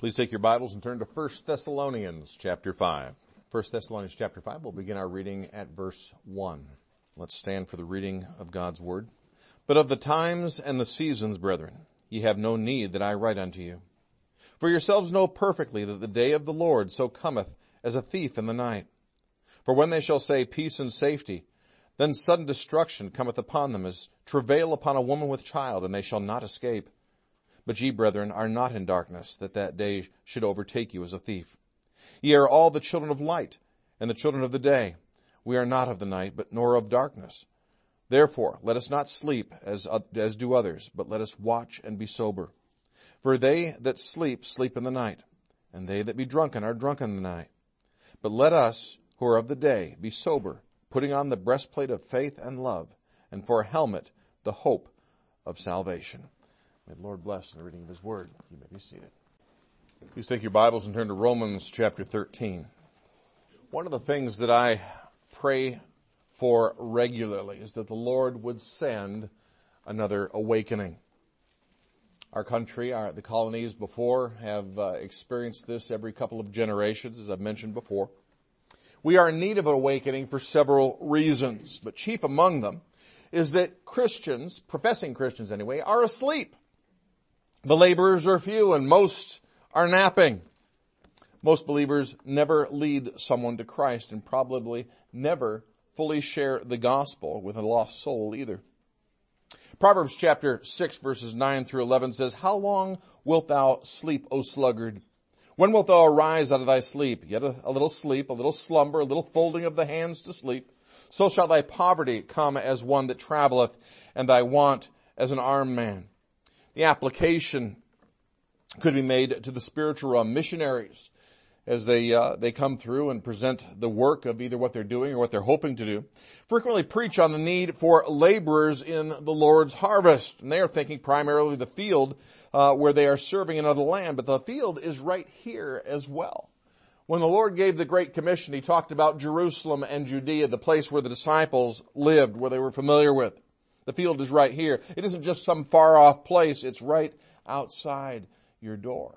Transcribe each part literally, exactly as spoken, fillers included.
Please take your Bibles and turn to First Thessalonians chapter five. First Thessalonians chapter five, we'll begin our reading at verse one. Let's stand for the reading of God's Word. But of the times and the seasons, brethren, ye have no need that I write unto you. For yourselves know perfectly that the day of the Lord so cometh as a thief in the night. For when they shall say peace and safety, then sudden destruction cometh upon them as travail upon a woman with child, and they shall not escape. But ye, brethren, are not in darkness, that that day should overtake you as a thief. Ye are all the children of light, and the children of the day. We are not of the night, but nor of darkness. Therefore, let us not sleep as, as do others, but let us watch and be sober. For they that sleep, sleep in the night, and they that be drunken are drunken in the night. But let us, who are of the day, be sober, putting on the breastplate of faith and love, and for a helmet, the hope of salvation. May the Lord bless the reading of His Word. You may be seated. Please take your Bibles and turn to Romans chapter thirteen. One of the things that I pray for regularly is that the Lord would send another awakening. Our country, our, the colonies before, have uh, experienced this every couple of generations, as I've mentioned before. We are in need of an awakening for several reasons, but chief among them is that Christians, professing Christians anyway, are asleep. The laborers are few and most are napping. Most believers never lead someone to Christ and probably never fully share the gospel with a lost soul either. Proverbs chapter six verses nine through eleven says, How long wilt thou sleep, O sluggard? When wilt thou arise out of thy sleep? Yet a, a little sleep, a little slumber, a little folding of the hands to sleep. So shall thy poverty come as one that travelleth, and thy want as an armed man. The application could be made to the spiritual realm. Missionaries, as they uh, they come through and present the work of either what they're doing or what they're hoping to do, frequently preach on the need for laborers in the Lord's harvest. And they are thinking primarily the field uh, where they are serving another land. But the field is right here as well. When the Lord gave the Great Commission, He talked about Jerusalem and Judea, the place where the disciples lived, where they were familiar with. The field is right here. It isn't just some far off place. It's right outside your door.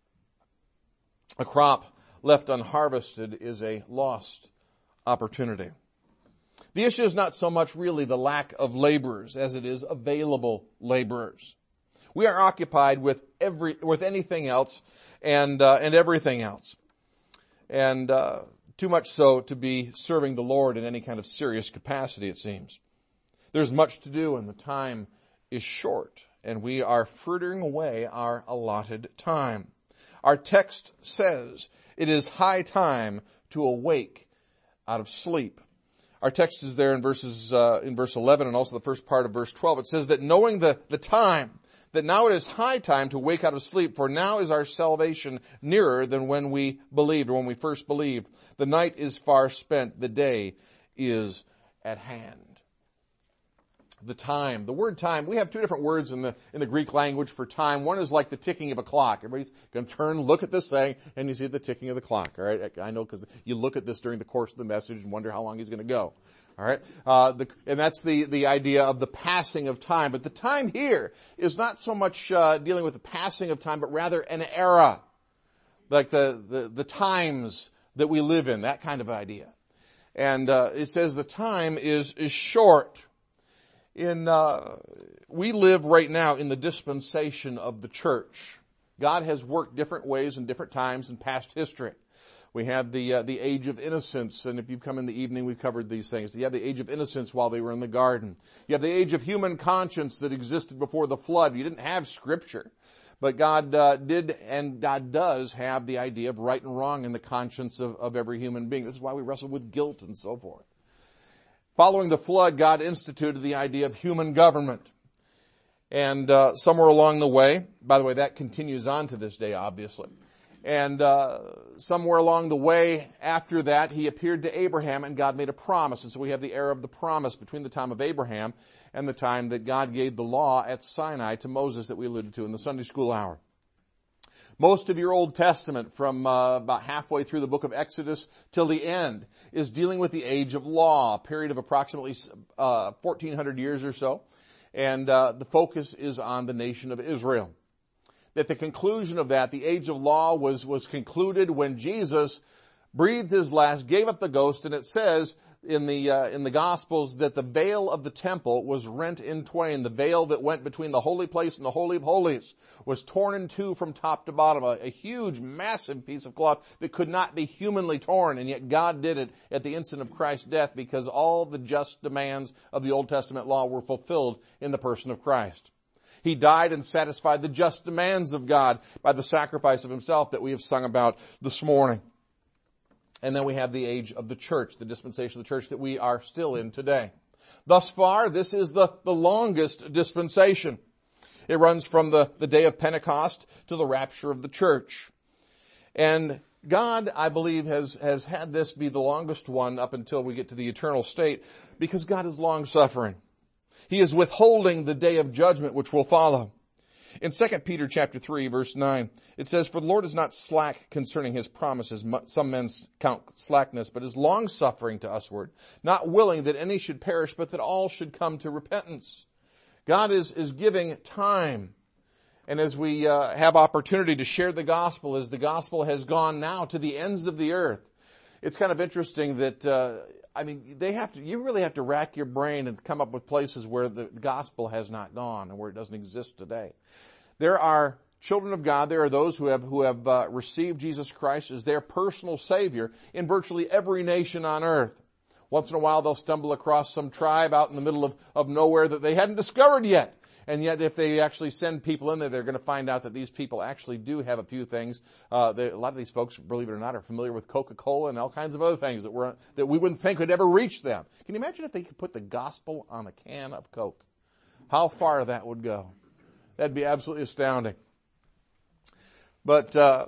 A crop left unharvested is a lost opportunity. The issue is not so much really the lack of laborers as it is available laborers. We are occupied with every, with anything else and, uh, and everything else. And, uh, too much so to be serving the Lord in any kind of serious capacity, it seems. There's much to do and the time is short, and we are frittering away our allotted time. Our text says it is high time to awake out of sleep. Our text is there in verses uh, in verse eleven and also the first part of verse twelve. It says that knowing the, the time, that now it is high time to wake out of sleep, for now is our salvation nearer than when we believed, or when we first believed. The night is far spent, the day is at hand. The time, the word time, we have two different words in the, in the Greek language for time. One is like the ticking of a clock. Everybody's going to turn, look at this thing, and you see the ticking of the clock. All right. I know because you look at this during the course of the message and wonder how long he's going to go. All right. Uh, the, and that's the, the idea of the passing of time. But the time here is not so much, uh, dealing with the passing of time, but rather an era. Like the, the, the times that we live in, that kind of idea. And, uh, it says the time is, is short. In, uh, we live right now in the dispensation of the church. God has worked different ways in different times in past history. We had the, uh, the age of innocence, and if you've come in the evening, we've covered these things. You have the age of innocence while they were in the garden. You have the age of human conscience that existed before the flood. You didn't have scripture. But God, uh, did and God does have the idea of right and wrong in the conscience of, of every human being. This is why we wrestle with guilt and so forth. Following the flood, God instituted the idea of human government. And uh, somewhere along the way, by the way, that continues on to this day, obviously. And uh, somewhere along the way after that, He appeared to Abraham and God made a promise. And so we have the era of the promise between the time of Abraham and the time that God gave the law at Sinai to Moses that we alluded to in the Sunday school hour. Most of your Old Testament, from uh, about halfway through the book of Exodus till the end, is dealing with the age of law, a period of approximately uh, fourteen hundred years or so. And uh, the focus is on the nation of Israel. that the conclusion of that, the age of law was, was concluded when Jesus breathed his last, gave up the ghost, and it says in the, uh, in the Gospels that the veil of the temple was rent in twain. The veil that went between the holy place and the Holy of Holies was torn in two from top to bottom. A, a huge, massive piece of cloth that could not be humanly torn, and yet God did it at the instant of Christ's death because all the just demands of the Old Testament law were fulfilled in the person of Christ. He died and satisfied the just demands of God by the sacrifice of himself that we have sung about this morning. And then we have the age of the church, the dispensation of the church that we are still in today. Thus far, this is the, the longest dispensation. It runs from the, the day of Pentecost to the rapture of the church. And God, I believe, has, has had this be the longest one up until we get to the eternal state because God is long-suffering. He is withholding the day of judgment which will follow. In Second Peter chapter three, verse nine, it says, "For the Lord is not slack concerning his promises, some men count slackness, but is long-suffering to usward, not willing that any should perish, but that all should come to repentance." God is, is giving time. And as we uh, have opportunity to share the gospel, as the gospel has gone now to the ends of the earth, it's kind of interesting that, uh, I mean, they have to, you really have to rack your brain and come up with places where the gospel has not gone and where it doesn't exist today. There are children of God, there are those who have, who have uh, received Jesus Christ as their personal Savior in virtually every nation on earth. Once in a while they'll stumble across some tribe out in the middle of, of nowhere that they hadn't discovered yet. And yet if they actually send people in there, they're going to find out that these people actually do have a few things. Uh, they, a lot of these folks, believe it or not, are familiar with Coca-Cola and all kinds of other things that were, that we wouldn't think would ever reach them. Can you imagine if they could put the gospel on a can of Coke? How far that would go? That'd be absolutely astounding. But, uh,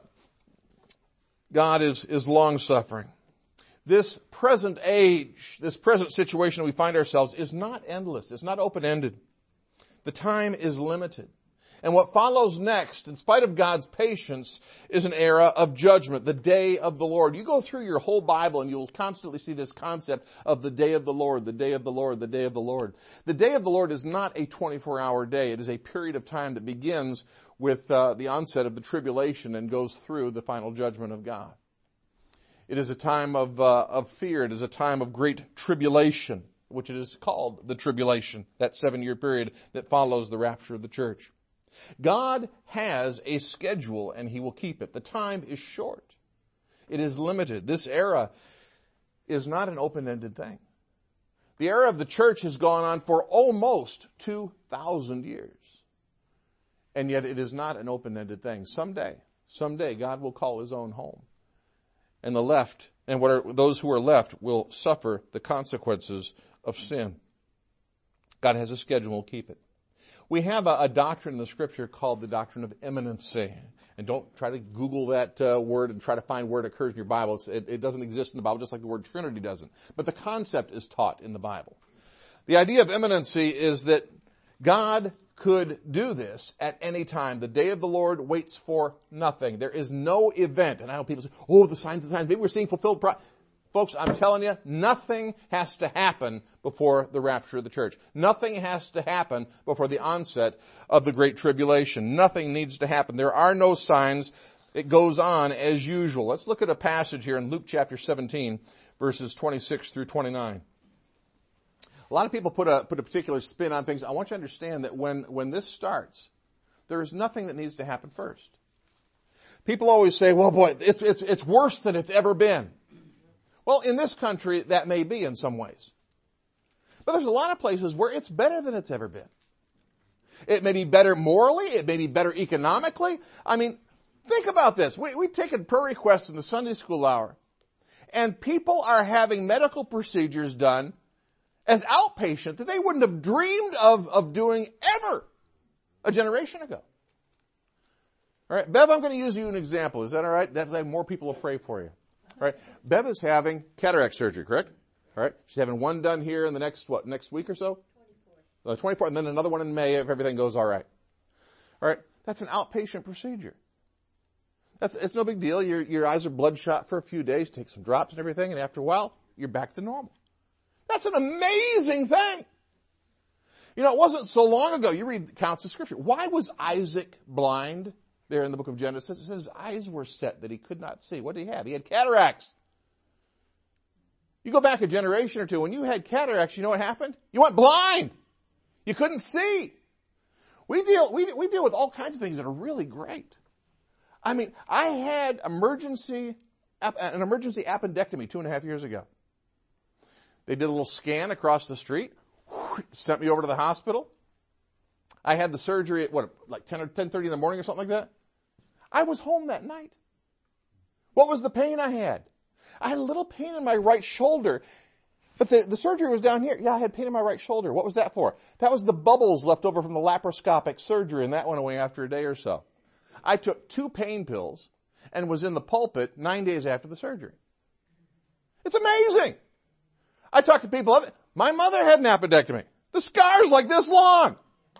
God is, is long-suffering. This present age, this present situation we find ourselves is not endless. It's not open-ended. The time is limited. And what follows next, in spite of God's patience, is an era of judgment, the day of the Lord. You go through your whole Bible and you'll constantly see this concept of the day of the Lord, the day of the Lord, the day of the Lord. The day of the Lord is not a twenty-four hour day. It is a period of time that begins with uh, the onset of the tribulation and goes through the final judgment of God. It is a time of, uh, of fear. It is a time of great tribulation, which it is called the tribulation, that seven-year period that follows the rapture of the church. God has a schedule and he will keep it. The time is short. It is limited. This era is not an open-ended thing. The era of the church has gone on for almost two thousand years. And yet it is not an open-ended thing. Someday, someday God will call his own home. And the left, and what are, those who are left will suffer the consequences of sin. God has a schedule and will keep it. We have a, a doctrine in the scripture called the doctrine of imminency. And don't try to Google that uh, word and try to find where it occurs in your Bible. It, it doesn't exist in the Bible, just like the word Trinity doesn't. But the concept is taught in the Bible. The idea of imminency is that God could do this at any time. The day of the Lord waits for nothing. There is no event. And I know people say, oh, the signs of the times, maybe we're seeing fulfilled pro-. Folks, I'm telling you, nothing has to happen before the rapture of the church. Nothing has to happen before the onset of the Great Tribulation. Nothing needs to happen. There are no signs. It goes on as usual. Let's look at a passage here in Luke chapter seventeen, verses twenty-six through twenty-nine. A lot of people put a, put a particular spin on things. I want you to understand that when, when this starts, there is nothing that needs to happen first. People always say, well, boy, it's, it's, it's worse than it's ever been. Well, in this country, that may be in some ways. But there's a lot of places where it's better than it's ever been. It may be better morally. It may be better economically. I mean, think about this. We, we've taken prayer requests in the Sunday school hour, and people are having medical procedures done as outpatient that they wouldn't have dreamed of, of doing ever a generation ago. All right, Bev, I'm going to use you an example. Is that all right? That way more people will pray for you. All right, Bev is having cataract surgery, correct? All right, she's having one done here in the next, what, next week or so? twenty-fourth. Uh, twenty-fourth, and then another one in May if everything goes all right. All right, that's an outpatient procedure. That's, it's no big deal. Your, your eyes are bloodshot for a few days, take some drops and everything, and after a while, you're back to normal. That's an amazing thing. You know, it wasn't so long ago. You read accounts of Scripture. Why was Isaac blind there in the book of Genesis. It says his eyes were set that he could not see. What did he have? He had cataracts. You go back a generation or two, when you had cataracts, you know what happened? You went blind. You couldn't see. We deal, we, we deal with all kinds of things that are really great. I mean, I had emergency, an emergency appendectomy two and a half years ago. They did a little scan across the street, sent me over to the hospital. I had the surgery at what, like ten or ten thirty in the morning or something like that. I was home that night. What was the pain I had? I had a little pain in my right shoulder, but the, the surgery was down here. Yeah, I had pain in my right shoulder. What was that for? That was the bubbles left over from the laparoscopic surgery, and that went away after a day or so. I took two pain pills and was in the pulpit nine days after the surgery. It's amazing. I talk to people. My mother had an appendectomy. The scar's like this long.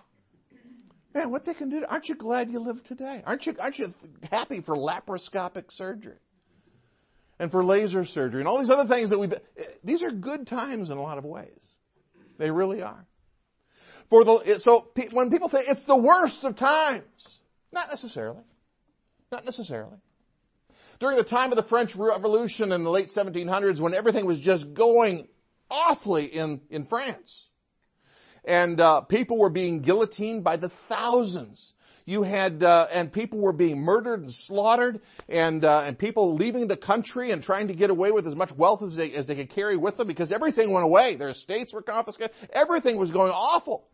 Man, what they can do. Aren't you glad you live today? Aren't you, aren't you happy for laparoscopic surgery? And for laser surgery and all these other things that we, these are good times in a lot of ways. They really are. For the, so when people say it's the worst of times, not necessarily. Not necessarily. During the time of the French Revolution in the late seventeen hundreds, when everything was just going awfully in, in France, and uh, people were being guillotined by the thousands. You had, uh, and people were being murdered and slaughtered, and, uh, and people leaving the country and trying to get away with as much wealth as they, as they could carry with them because everything went away. Their estates were confiscated. Everything was going awful.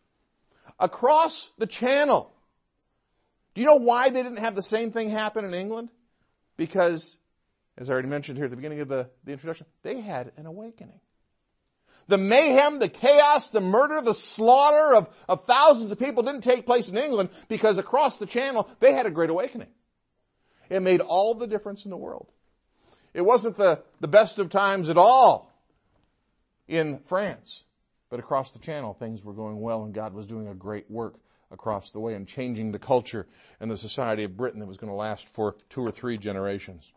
Across the channel. Do you know why they didn't have the same thing happen in England? Because, as I already mentioned here at the beginning of the, the introduction, they had an awakening. The mayhem, the chaos, the murder, the slaughter of, of thousands of people didn't take place in England because across the channel, they had a great awakening. It made all the difference in the world. It wasn't the, the best of times at all in France, but across the channel, things were going well and God was doing a great work across the way and changing the culture and the society of Britain that was going to last for two or three generations.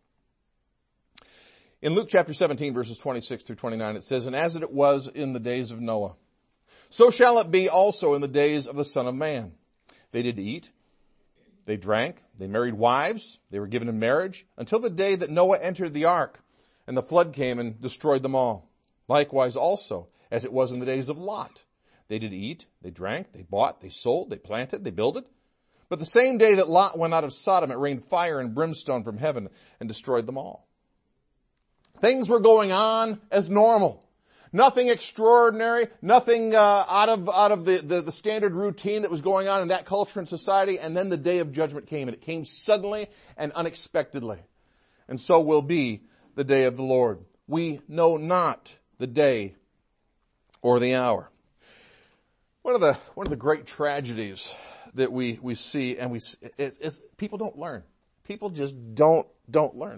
In Luke chapter seventeen, verses twenty-six through twenty-nine, it says, "And as it was in the days of Noah, so shall it be also in the days of the Son of Man. They did eat, they drank, they married wives, they were given in marriage, until the day that Noah entered the ark, and the flood came and destroyed them all. Likewise also, as it was in the days of Lot. They did eat, they drank, they bought, they sold, they planted, they builded. But the same day that Lot went out of Sodom, it rained fire and brimstone from heaven and destroyed them all." Things were going on as normal. Nothing extraordinary, nothing uh, out of out of the, the, the standard routine that was going on in that culture and society. And then the day of judgment came, and it came suddenly and unexpectedly. And so will be the day of the Lord. We know not the day or the hour. One of the one of the great tragedies that we we see, and we it, it's people don't learn. People just don't don't learn.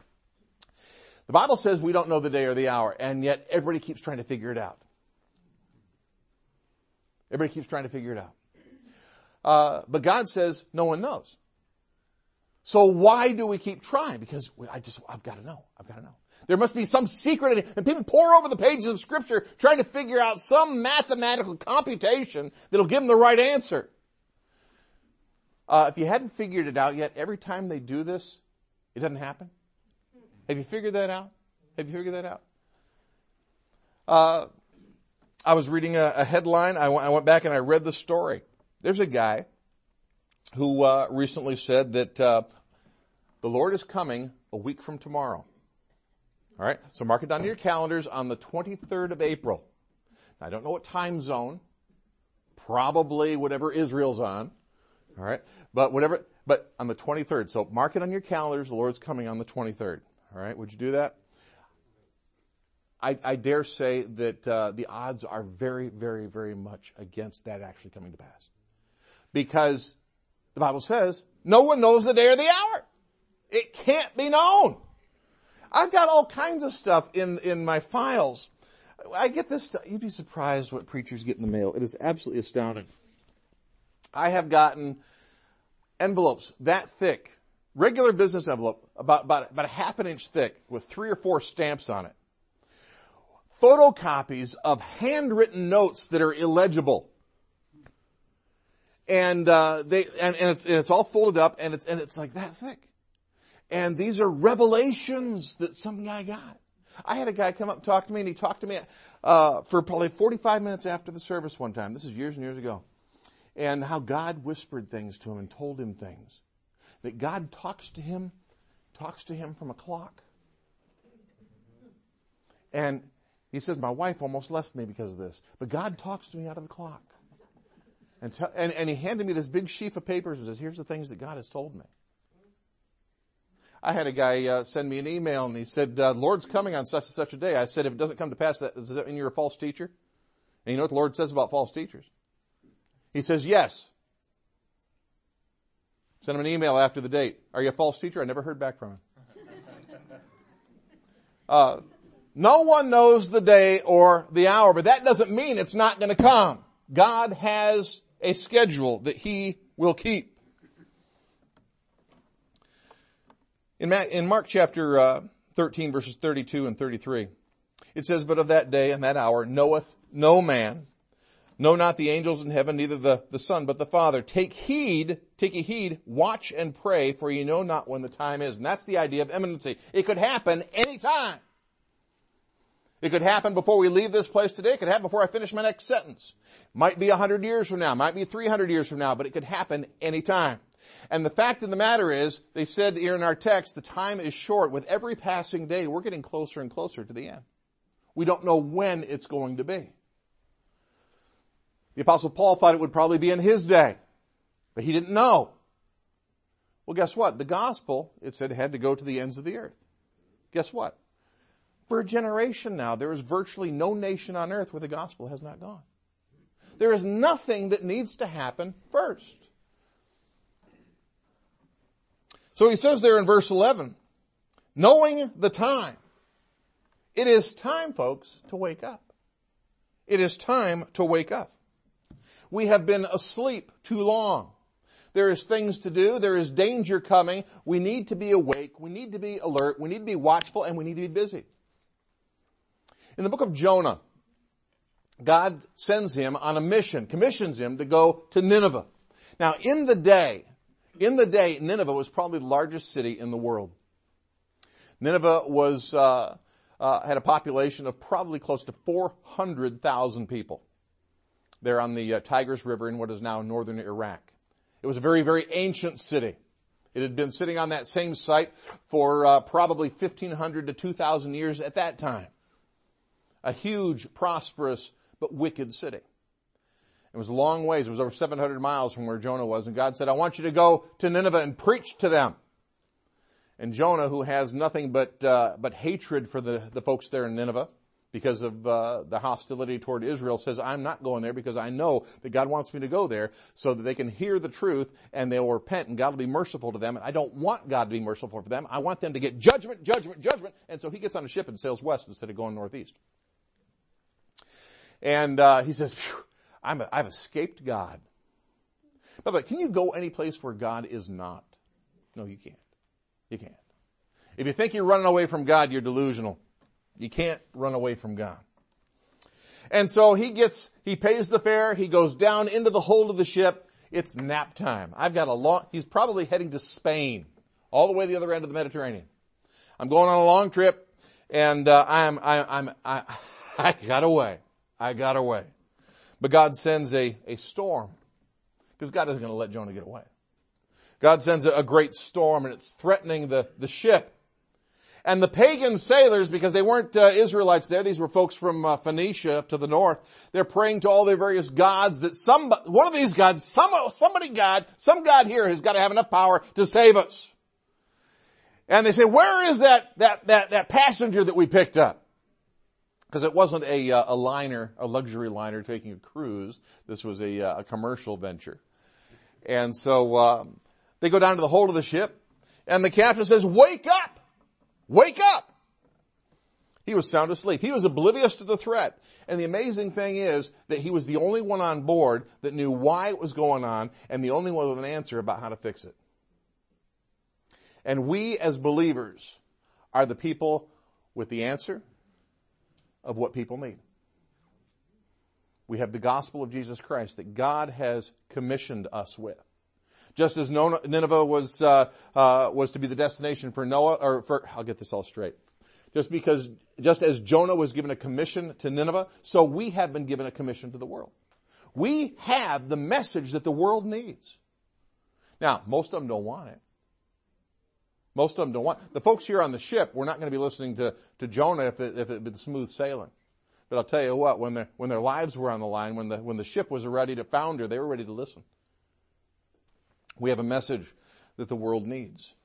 The Bible says we don't know the day or the hour, and yet everybody keeps trying to figure it out. Everybody keeps trying to figure it out. Uh, but God says no one knows. So why do we keep trying? Because I just, I've got to know. I've got to know. There must be some secret, and people pore over the pages of Scripture trying to figure out some mathematical computation that'll give them the right answer. Uh, if you hadn't figured it out yet, every time they do this, it doesn't happen. Have you figured that out? Have you figured that out? Uh, I was reading a, a headline. I, w- I went back and I read the story. There's a guy who uh, recently said that uh, the Lord is coming a week from tomorrow. All right? So mark it down to your calendars on the twenty-third of April. Now, I don't know what time zone. Probably whatever Israel's on. All right? But whatever, but on the twenty-third. So mark it on your calendars. The Lord's coming on the twenty-third. All right, would you do that? I, I dare say that uh, the odds are very, very, very much against that actually coming to pass. Because the Bible says, no one knows the day or the hour. It can't be known. I've got all kinds of stuff in, in my files. I get this stuff. You'd be surprised what preachers get in the mail. It is absolutely astounding. I have gotten envelopes that thick, regular business envelope, about, about, about a half an inch thick with three or four stamps on it. Photocopies of handwritten notes that are illegible. And, uh, they, and, and it's, and it's all folded up and it's, and it's like that thick. And these are revelations that some guy got. I had a guy come up and talk to me, and he talked to me, uh, for probably forty-five minutes after the service one time. This is years and years ago. And how God whispered things to him and told him things. That God talks to him, talks to him from a clock. And he says, my wife almost left me because of this. But God talks to me out of the clock. And, t- and, and he handed me this big sheaf of papers and says, here's the things that God has told me. I had a guy uh, send me an email, and he said, uh, Lord's coming on such and such a day. I said, if it doesn't come to pass, that, does that mean you're a false teacher? And you know what the Lord says about false teachers? He says, yes. Send him an email after the date. Are you a false teacher? I never heard back from him. Uh, no one knows the day or the hour, but that doesn't mean it's not going to come. God has a schedule that He will keep. In, Ma- in Mark chapter uh, thirteen, verses thirty-two and thirty-three, it says, but of that day and that hour knoweth no man, no, not the angels in heaven, neither the, the Son, but the Father. Take heed, take ye heed, watch and pray, for ye know not when the time is. And that's the idea of imminency. It could happen any time. It could happen before we leave this place today. It could happen before I finish my next sentence. Might be a hundred years from now. Might be three hundred years from now, but it could happen any time. And the fact of the matter is, they said here in our text, the time is short. With every passing day, we're getting closer and closer to the end. We don't know when it's going to be. The Apostle Paul thought it would probably be in his day, but he didn't know. Well, guess what? The gospel, it said, had to go to the ends of the earth. Guess what? For a generation now, there is virtually no nation on earth where the gospel has not gone. There is nothing that needs to happen first. So he says there in verse eleven, knowing the time. It is time, folks, to wake up. It is time to wake up. We have been asleep too long. There is things to do. There is danger coming. We need to be awake. We need to be alert. We need to be watchful, and we need to be busy. In the book of Jonah, God sends him on a mission, commissions him to go to Nineveh. Now, in the day, in the day, Nineveh was probably the largest city in the world. Nineveh was, uh, uh, had a population of probably close to four hundred thousand people. They're on the uh, Tigris River in what is now northern Iraq. It was a very, very ancient city. It had been sitting on that same site for uh, probably fifteen hundred to two thousand years at that time. A huge, prosperous, but wicked city. It was a long ways. It was over seven hundred miles from where Jonah was. And God said, I want you to go to Nineveh and preach to them. And Jonah, who has nothing but uh, but hatred for the, the folks there in Nineveh because of uh, the hostility toward Israel, says, I'm not going there because I know that God wants me to go there so that they can hear the truth and they'll repent and God will be merciful to them. And I don't want God to be merciful for them. I want them to get judgment, judgment, judgment. And so he gets on a ship and sails west instead of going northeast. And uh, he says, I'm a, I've escaped God. But can you go any place where God is not? No, you can't. You can't. If you think you're running away from God, you're delusional. You can't run away from God. And so he gets, he pays the fare. He goes down into the hold of the ship. It's nap time. I've got a long, he's probably heading to Spain, all the way to the other end of the Mediterranean. I'm going on a long trip, and uh, I'm, I, I'm, I, I got away. I got away. But God sends a, a storm, because God isn't going to let Jonah get away. God sends a, a great storm, and it's threatening the, the ship. And the pagan sailors, because they weren't uh, Israelites there, these were folks from uh, Phoenicia to the north, they're praying to all their various gods that some, one of these gods, some, somebody God, some God here has got to have enough power to save us. And they say, where is that, that, that, that passenger that we picked up? Because it wasn't a, a liner, a luxury liner taking a cruise. This was a, a commercial venture. And so, um, they go down to the hold of the ship, and the captain says, wake up! Wake up! He was sound asleep. He was oblivious to the threat. And the amazing thing is that he was the only one on board that knew why it was going on and the only one with an answer about how to fix it. And we as believers are the people with the answer of what people need. We have the gospel of Jesus Christ that God has commissioned us with. Just as Nineveh was uh, uh, was to be the destination for Noah, or for, I'll get this all straight. Just because, just as Jonah was given a commission to Nineveh, so we have been given a commission to the world. We have the message that the world needs. Now, most of them don't want it. Most of them don't want. The folks here on the ship, we're not going to be listening to, to Jonah if it, if it had been smooth sailing. But I'll tell you what, when their, when their lives were on the line, when the, when the ship was ready to founder, they were ready to listen. We have a message that the world needs.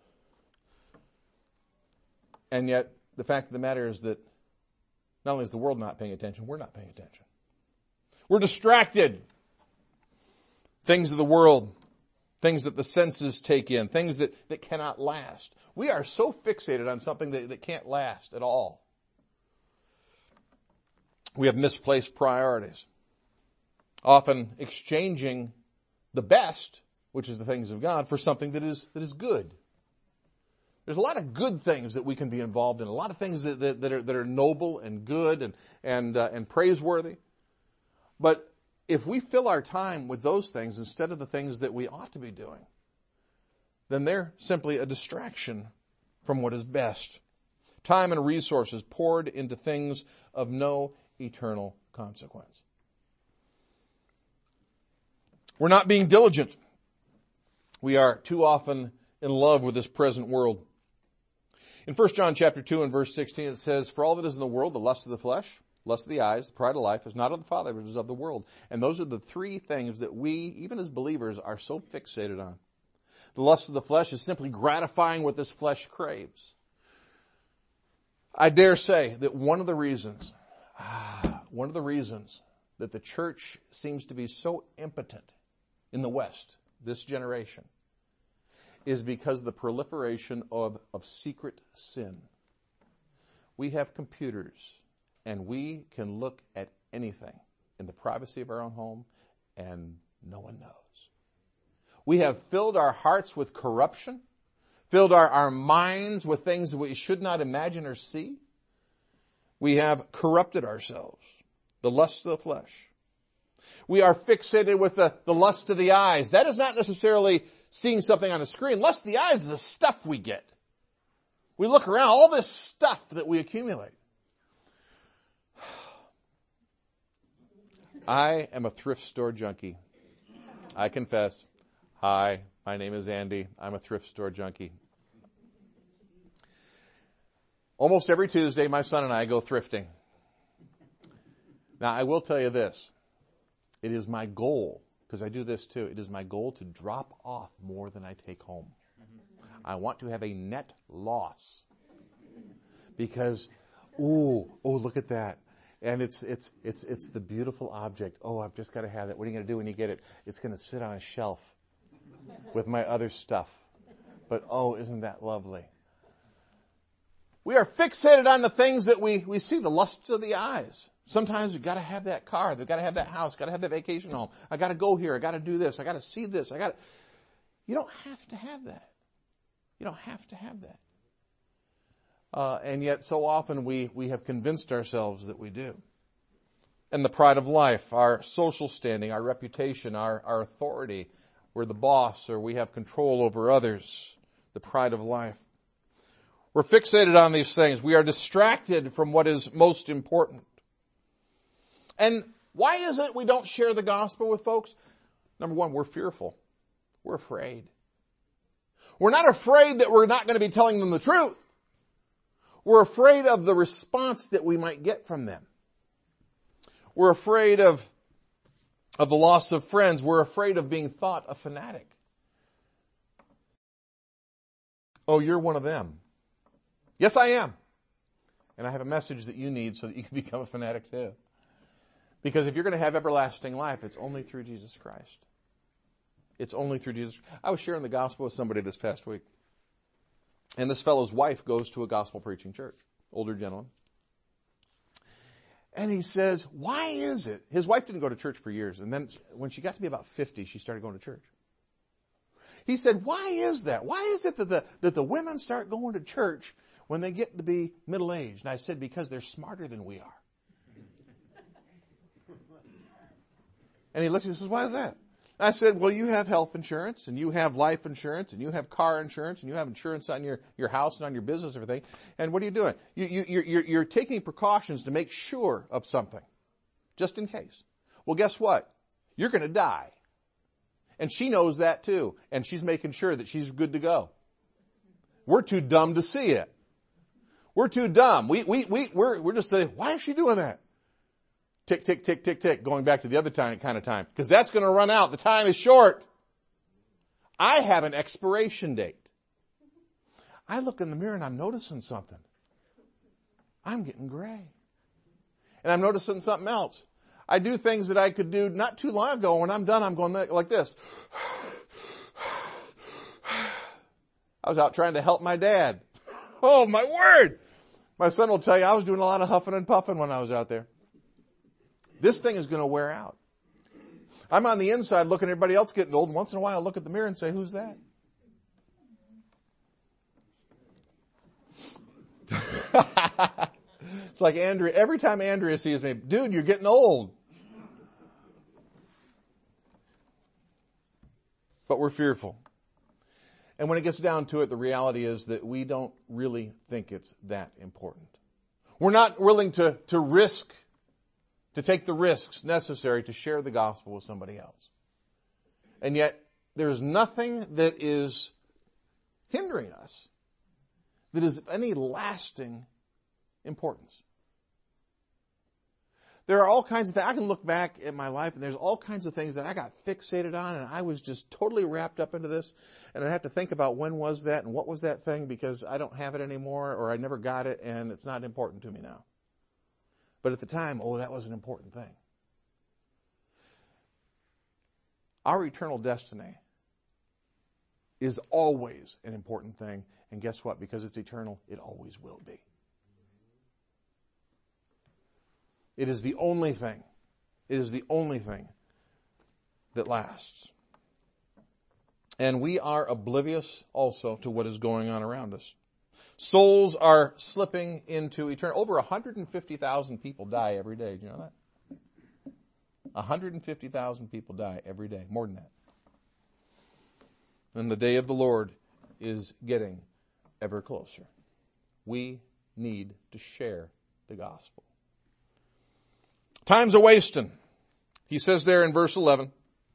And yet, the fact of the matter is that not only is the world not paying attention, we're not paying attention. We're distracted. Things of the world, things that the senses take in, things that, that cannot last. We are so fixated on something that, that can't last at all. We have misplaced priorities, often exchanging the best, which is the things of God, for something that is that is good. There's a lot of good things that we can be involved in, a lot of things that, that, that are that are noble and good and and uh, and praiseworthy. But if we fill our time with those things instead of the things that we ought to be doing, then they're simply a distraction from what is best. Time and resources poured into things of no eternal consequence. We're not being diligent. We are too often in love with this present world. In First John chapter two and verse sixteen, it says, "For all that is in the world, the lust of the flesh, lust of the eyes, the pride of life, is not of the Father, but is of the world." And those are the three things that we, even as believers, are so fixated on. The lust of the flesh is simply gratifying what this flesh craves. I dare say that one of the reasons, ah, one of the reasons that the church seems to be so impotent in the West, this generation, is because of the proliferation of, of secret sin. We have computers, and we can look at anything in the privacy of our own home, and no one knows. We have filled our hearts with corruption, filled our, our minds with things we should not imagine or see. We have corrupted ourselves, the lust of the flesh. We are fixated with the, the lust of the eyes. That is not necessarily seeing something on a screen. Lust of the eyes is the stuff we get. We look around, all this stuff that we accumulate. I am a thrift store junkie. I confess. Hi, my name is Andy. I'm a thrift store junkie. Almost every Tuesday, my son and I go thrifting. Now, I will tell you this. It is my goal, because I do this too, it is my goal to drop off more than I take home. I want to have a net loss. Because, ooh, oh, look at that. And it's, it's, it's, it's the beautiful object. Oh, I've just got to have that. What are you going to do when you get it? It's going to sit on a shelf with my other stuff. But oh, isn't that lovely? We are fixated on the things that we, we see, the lusts of the eyes. Sometimes we've got to have that car. We've got to have that house. Got to have that vacation home. I got to go here. I got to do this. I got to see this. I got to. You don't have to have that. You don't have to have that. Uh, and yet so often we, we have convinced ourselves that we do. And the pride of life, our social standing, our reputation, our, our authority. We're the boss or we have control over others. The pride of life. We're fixated on these things. We are distracted from what is most important. And why is it we don't share the gospel with folks? Number one, we're fearful. We're afraid. We're not afraid that we're not going to be telling them the truth. We're afraid of the response that we might get from them. We're afraid of, of the loss of friends. We're afraid of being thought a fanatic. Oh, you're one of them. Yes, I am. And I have a message that you need so that you can become a fanatic too. Because if you're going to have everlasting life, it's only through Jesus Christ. It's only through Jesus. I was sharing the gospel with somebody this past week. And this fellow's wife goes to a gospel preaching church. Older gentleman. And he says, why is it? His wife didn't go to church for years. And then when she got to be about fifty, she started going to church. He said, why is that? Why is it that the, that the women start going to church when they get to be middle-aged? And I said, because they're smarter than we are. And he looks at me and says, why is that? I said, well, you have health insurance, and you have life insurance, and you have car insurance, and you have insurance on your, your house and on your business and everything. And what are you doing? You, you, you're, you're, you're taking precautions to make sure of something, just in case. Well, guess what? You're going to die. And she knows that too, and she's making sure that she's good to go. We're too dumb to see it. We're too dumb. We, we, we, we're, we're just saying, why is she doing that? Tick, tick, tick, tick, tick, going back to the other time, kind of time. Because that's going to run out. The time is short. I have an expiration date. I look in the mirror and I'm noticing something. I'm getting gray. And I'm noticing something else. I do things that I could do not too long ago. When I'm done, I'm going like this. I was out trying to help my dad. Oh, my word. My son will tell you I was doing a lot of huffing and puffing when I was out there. This thing is going to wear out. I'm on the inside looking at everybody else getting old, and once in a while I look at the mirror and say, who's that? It's like Andrea, every time Andrea sees me, dude, you're getting old. But we're fearful. And when it gets down to it, the reality is that we don't really think it's that important. We're not willing to, to risk to take the risks necessary to share the gospel with somebody else. And yet, there's nothing that is hindering us that is of any lasting importance. There are all kinds of things. I can look back at my life and there's all kinds of things that I got fixated on, and I was just totally wrapped up into this. And I have to think about when was that and what was that thing, because I don't have it anymore, or I never got it and it's not important to me now. But at the time, oh, that was an important thing. Our eternal destiny is always an important thing. And guess what? Because it's eternal, it always will be. It is the only thing. It is the only thing that lasts. And we are oblivious also to what is going on around us. Souls are slipping into eternity. Over one hundred fifty thousand people die every day. Do you know that? one hundred fifty thousand people die every day. More than that. And the day of the Lord is getting ever closer. We need to share the gospel. Time's a wasting. He says there in verse eleven,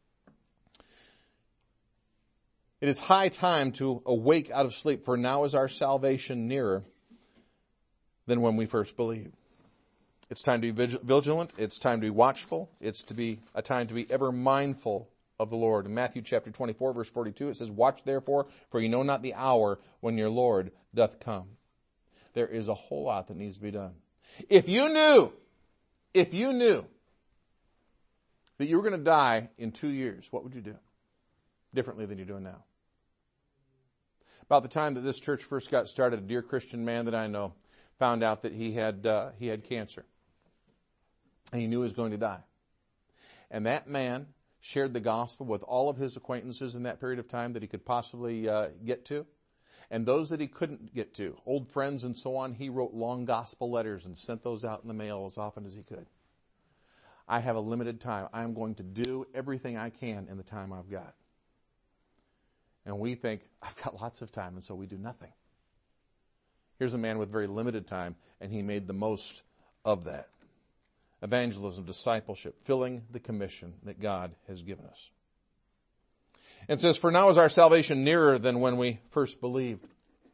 it is high time to awake out of sleep, for now is our salvation nearer than when we first believed. It's time to be vigilant. It's time to be watchful. It's to be a time to be ever mindful of the Lord. In Matthew chapter twenty-four, verse forty-two, it says, watch therefore, for you know not the hour when your Lord doth come. There is a whole lot that needs to be done. If you knew, if you knew that you were going to die in two years, what would you do differently than you're doing now? About the time that this church first got started, a dear Christian man that I know found out that he had uh, he had cancer. And he knew he was going to die. And that man shared the gospel with all of his acquaintances in that period of time that he could possibly uh, get to. And those that he couldn't get to, old friends and so on, he wrote long gospel letters and sent those out in the mail as often as he could. I have a limited time. I'm going to do everything I can in the time I've got. And we think, I've got lots of time, and so we do nothing. Here's a man with very limited time, and he made the most of that. Evangelism, discipleship, filling the commission that God has given us. And says, for now is our salvation nearer than when we first believed.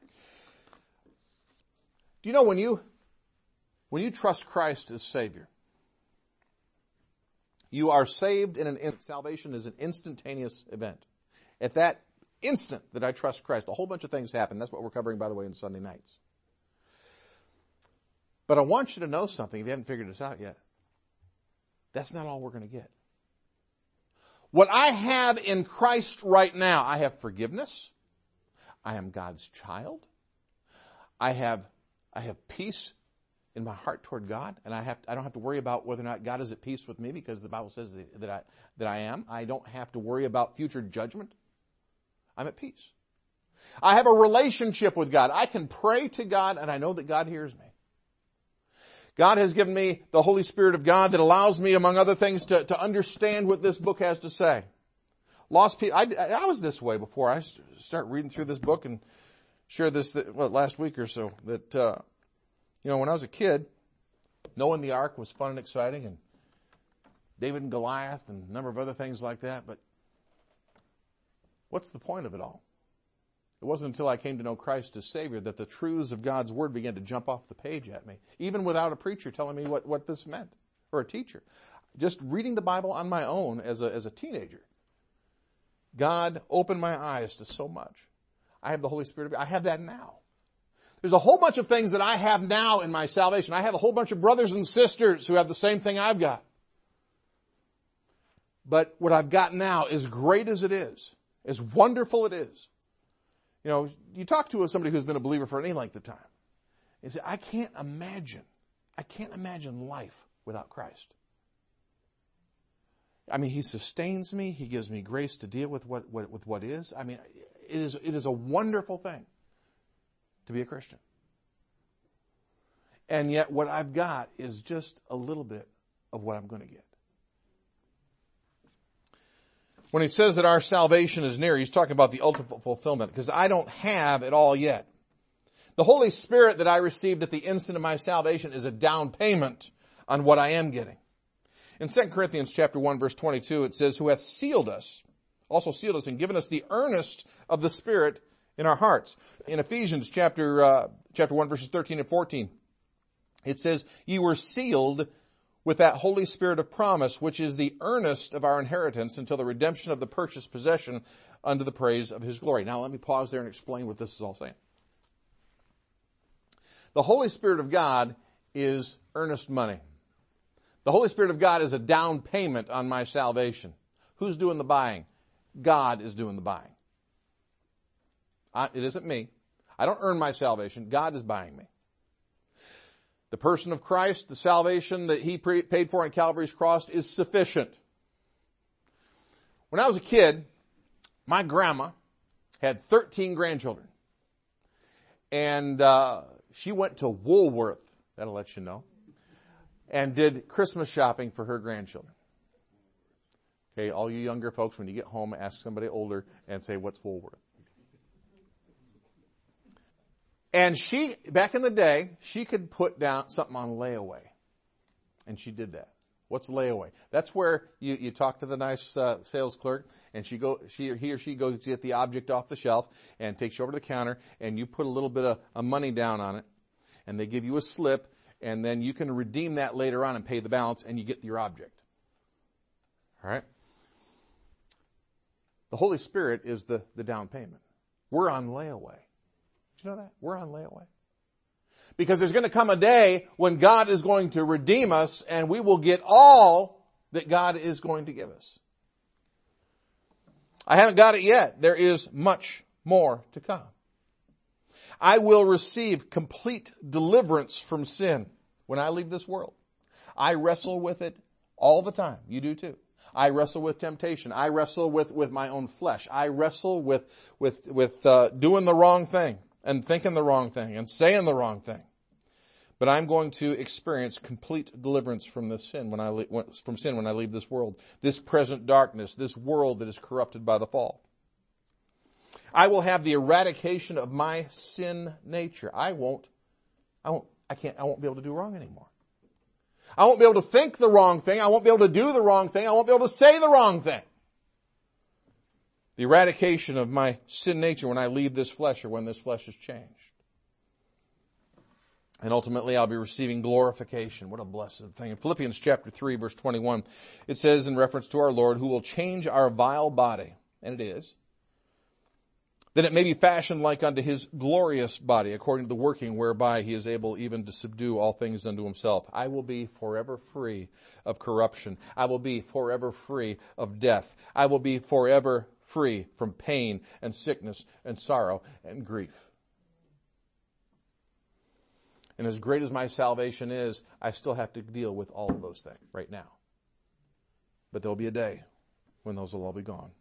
Do you know when you, when you trust Christ as Savior, you are saved in an instant. Salvation is an instantaneous event. At that instant that I trust Christ, a whole bunch of things happen. That's what we're covering, by the way, in Sunday nights. But I want you to know something if you haven't figured this out yet. That's not all we're going to get. What I have in Christ right now, I have forgiveness. I am God's child. I have, I have peace in my heart toward God, and I have, I don't have to worry about whether or not God is at peace with me, because the Bible says that, that I, that I am. I don't have to worry about future judgment. I'm at peace. I have a relationship with God. I can pray to God, and I know that God hears me. God has given me the Holy Spirit of God that allows me, among other things, to, to understand what this book has to say. Lost people, I, I was this way before I start reading through this book and share this, well, last week or so, that, uh, you know, when I was a kid, knowing the ark was fun and exciting, and David and Goliath and a number of other things like that, but what's the point of it all? It wasn't until I came to know Christ as Savior that the truths of God's Word began to jump off the page at me, even without a preacher telling me what, what this meant, or a teacher. Just reading the Bible on my own as a, as a teenager, God opened my eyes to so much. I have the Holy Spirit of God. I have that now. There's a whole bunch of things that I have now in my salvation. I have a whole bunch of brothers and sisters who have the same thing I've got. But what I've got now, as great as it is, as wonderful it is, you know, you talk to somebody who's been a believer for any length of time, and say, I can't imagine, I can't imagine life without Christ. I mean, He sustains me. He gives me grace to deal with what, what with what is. I mean, it is it is a wonderful thing to be a Christian. And yet what I've got is just a little bit of what I'm going to get. When he says that our salvation is near, he's talking about the ultimate fulfillment, because I don't have it all yet. The Holy Spirit that I received at the instant of my salvation is a down payment on what I am getting. In Second Corinthians chapter one, verse twenty-two, it says, who hath sealed us, also sealed us, and given us the earnest of the Spirit in our hearts. In Ephesians chapter, uh, chapter one, verses thirteen and fourteen, it says, ye were sealed with that Holy Spirit of promise, which is the earnest of our inheritance until the redemption of the purchased possession unto the praise of His glory. Now let me pause there and explain what this is all saying. The Holy Spirit of God is earnest money. The Holy Spirit of God is a down payment on my salvation. Who's doing the buying? God is doing the buying. I, it isn't me. I don't earn my salvation. God is buying me. The person of Christ, the salvation that He pre- paid for on Calvary's cross is sufficient. When I was a kid, my grandma had thirteen grandchildren. And uh, she went to Woolworth, that'll let you know, and did Christmas shopping for her grandchildren. Okay, all you younger folks, when you get home, ask somebody older and say, what's Woolworth? And she, back in the day, she could put down something on layaway. And she did that. What's layaway? That's where you, you talk to the nice uh, sales clerk, and she go, she, he or she goes to get the object off the shelf and takes you over to the counter, and you put a little bit of, of money down on it, and they give you a slip, and then you can redeem that later on and pay the balance, and you get your object. All right? The Holy Spirit is the, the down payment. We're on layaway. Did you know that? We're on layaway. Because there's going to come a day when God is going to redeem us, and we will get all that God is going to give us. I haven't got it yet. There is much more to come. I will receive complete deliverance from sin when I leave this world. I wrestle with it all the time. You do too. I wrestle with temptation. I wrestle with, with my own flesh. I wrestle with, with, with, uh, doing the wrong thing and thinking the wrong thing and saying the wrong thing. But I'm going to experience complete deliverance from this sin when I le- from sin when I leave this world, this present darkness, this world that is corrupted by the fall. I will have the eradication of my sin nature. I won't, I won't, I can't, I won't be able to do wrong anymore. I won't be able to think the wrong thing. I won't be able to do the wrong thing. I won't be able to say the wrong thing. The eradication of my sin nature when I leave this flesh or when this flesh is changed. And ultimately I'll be receiving glorification. What a blessed thing. In Philippians chapter three, verse twenty-one, it says in reference to our Lord, who will change our vile body, and it is, that it may be fashioned like unto His glorious body, according to the working whereby He is able even to subdue all things unto Himself. I will be forever free of corruption. I will be forever free of death. I will be forever free from pain and sickness and sorrow and grief. And as great as my salvation is, I still have to deal with all of those things right now. But there'll be a day when those will all be gone.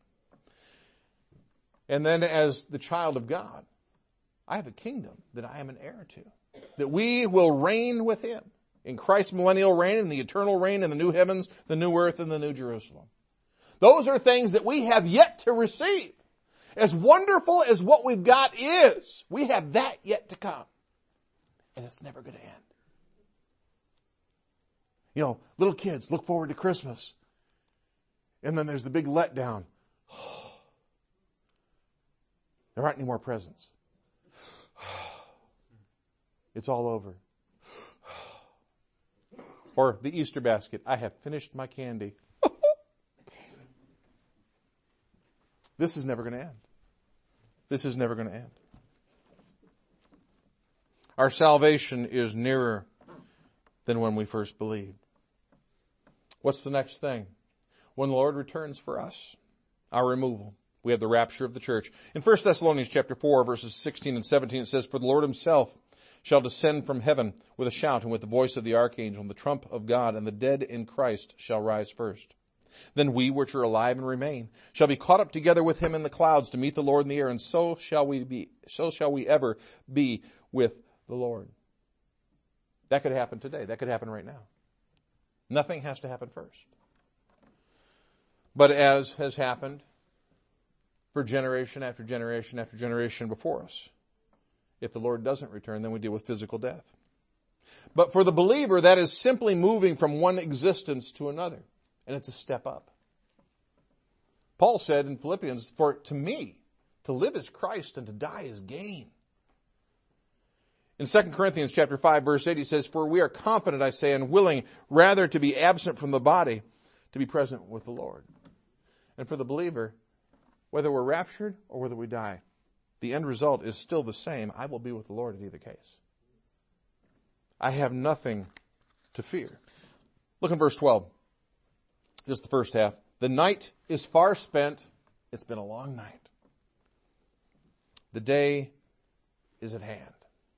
And then as the child of God, I have a kingdom that I am an heir to. That we will reign with Him in Christ's millennial reign, in the eternal reign, in the new heavens, the new earth, and the new Jerusalem. Those are things that we have yet to receive. As wonderful as what we've got is, we have that yet to come. And it's never going to end. You know, little kids look forward to Christmas. And then there's the big letdown. There aren't any more presents. It's all over. Or the Easter basket. I have finished my candy. This is never going to end. This is never going to end. Our salvation is nearer than when we first believed. What's the next thing? When the Lord returns for us, our removal. We have the rapture of the church. In First Thessalonians chapter four, verses sixteen and seventeen, it says, "For the Lord himself shall descend from heaven with a shout and with the voice of the archangel and the trump of God, and the dead in Christ shall rise first. Then we which are alive and remain shall be caught up together with him in the clouds to meet the Lord in the air, and so shall we be, so shall we ever be with the Lord." That could happen today. That could happen right now. Nothing has to happen first. But as has happened for generation after generation after generation before us, if the Lord doesn't return, then we deal with physical death. But for the believer, that is simply moving from one existence to another. And it's a step up. Paul said in Philippians, "For to me, to live is Christ and to die is gain." In Second Corinthians chapter five, verse eight, he says, "For we are confident, I say, and willing rather to be absent from the body, to be present with the Lord." And for the believer, whether we're raptured or whether we die, the end result is still the same. I will be with the Lord in either case. I have nothing to fear. Look in verse twelve. Just the first half. "The night is far spent." It's been a long night. "The day is at hand."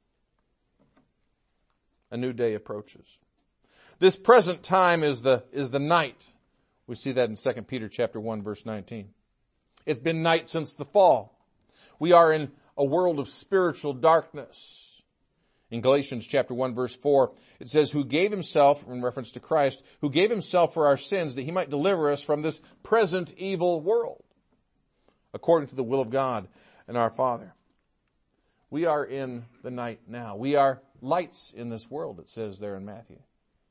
A new day approaches. This present time is the, is the night. We see that in Second Peter chapter one, verse nineteen. It's been night since the fall. We are in a world of spiritual darkness. In Galatians chapter one, verse four, it says, "Who gave himself," in reference to Christ, "who gave himself for our sins that he might deliver us from this present evil world, according to the will of God and our Father." We are in the night now. We are lights in this world, it says there in Matthew.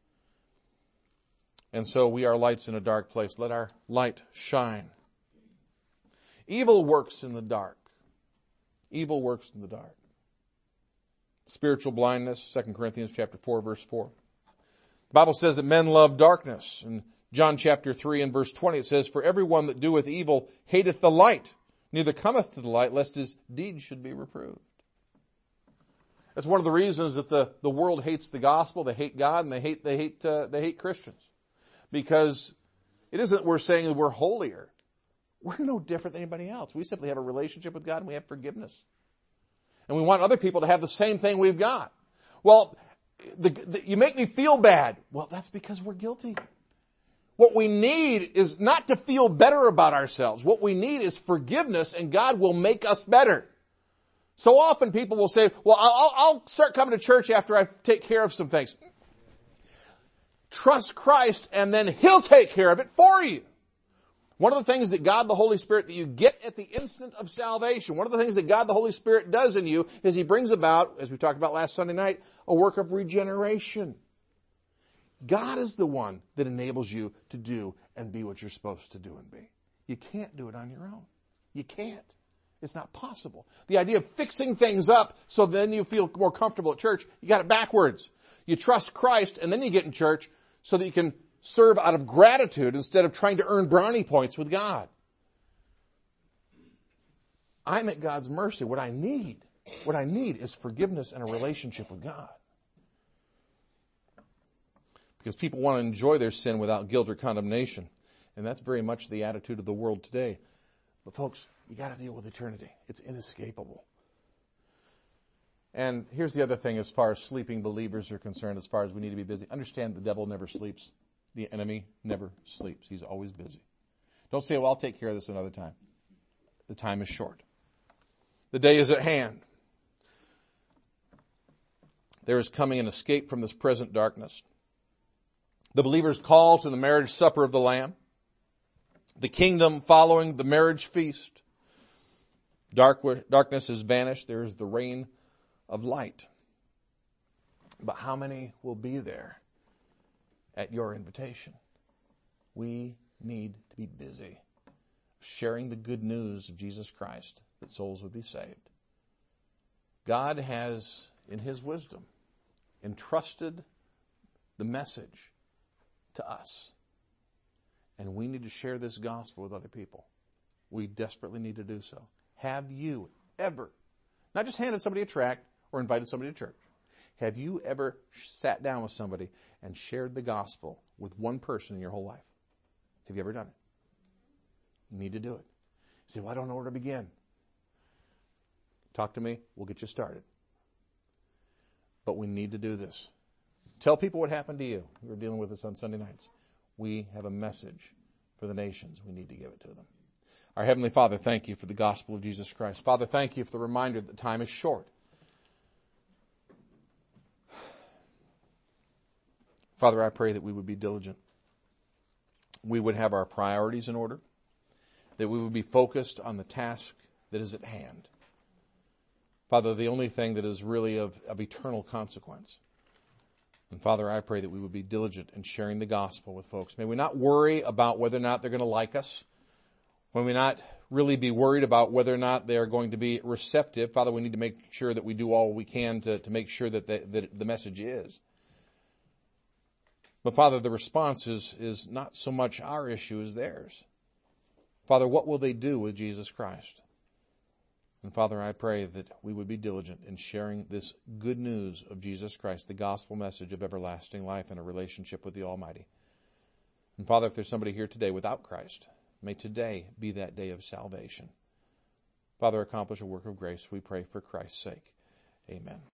And so we are lights in a dark place. Let our light shine. Evil works in the dark. Evil works in the dark. Spiritual blindness, Second Corinthians chapter four, verse four. The Bible says that men love darkness. In John chapter three and verse twenty, it says, "For everyone that doeth evil hateth the light, neither cometh to the light, lest his deeds should be reproved." That's one of the reasons that the, the world hates the gospel. They hate God, and they hate they hate uh, they hate Christians, because it isn't we're saying that we're holier. We're no different than anybody else. We simply have a relationship with God, and we have forgiveness. And we want other people to have the same thing we've got. Well, the, the, you make me feel bad. Well, that's because we're guilty. What we need is not to feel better about ourselves. What we need is forgiveness, and God will make us better. So often people will say, "Well, I'll, I'll start coming to church after I take care of some things." Trust Christ, and then He'll take care of it for you. One of the things that God the Holy Spirit that you get at the instant of salvation, one of the things that God the Holy Spirit does in you is He brings about, as we talked about last Sunday night, a work of regeneration. God is the one that enables you to do and be what you're supposed to do and be. You can't do it on your own. You can't. It's not possible. The idea of fixing things up so then you feel more comfortable at church, you got it backwards. You trust Christ, and then you get in church so that you can serve out of gratitude instead of trying to earn brownie points with God. I'm at God's mercy. What I need, what I need is forgiveness and a relationship with God. Because people want to enjoy their sin without guilt or condemnation. And that's very much the attitude of the world today. But folks, you got to deal with eternity. It's inescapable. And here's the other thing as far as sleeping believers are concerned, as far as we need to be busy. Understand the devil never sleeps. The enemy never sleeps. He's always busy. Don't say, "Well, I'll take care of this another time." The time is short. The day is at hand. There is coming an escape from this present darkness. The believer's call to the marriage supper of the Lamb. The kingdom following the marriage feast. Dark, darkness has vanished. There is the reign of light. But how many will be there at your invitation? We need to be busy sharing the good news of Jesus Christ, that souls would be saved. God has, in His wisdom, entrusted the message to us. And we need to share this gospel with other people. We desperately need to do so. Have you ever, not just handed somebody a tract or invited somebody to church, have you ever sat down with somebody and shared the gospel with one person in your whole life? Have you ever done it? You need to do it. You say, well, I don't know where to begin. Talk to me. We'll get you started. But we need to do this. Tell people what happened to you. We were dealing with this on Sunday nights. We have a message for the nations. We need to give it to them. Our Heavenly Father, thank you for the gospel of Jesus Christ. Father, thank you for the reminder that time is short. Father, I pray that we would be diligent. We would have our priorities in order. That we would be focused on the task that is at hand. Father, the only thing that is really of, of eternal consequence. And Father, I pray that we would be diligent in sharing the gospel with folks. May we not worry about whether or not they're going to like us. May we not really be worried about whether or not they are going to be receptive. Father, we need to make sure that we do all we can to, to make sure that the, that the message is. But Father, the response is, is not so much our issue as theirs. Father, what will they do with Jesus Christ? And Father, I pray that we would be diligent in sharing this good news of Jesus Christ, the gospel message of everlasting life and a relationship with the Almighty. And Father, if there's somebody here today without Christ, may today be that day of salvation. Father, accomplish a work of grace, we pray for Christ's sake. Amen.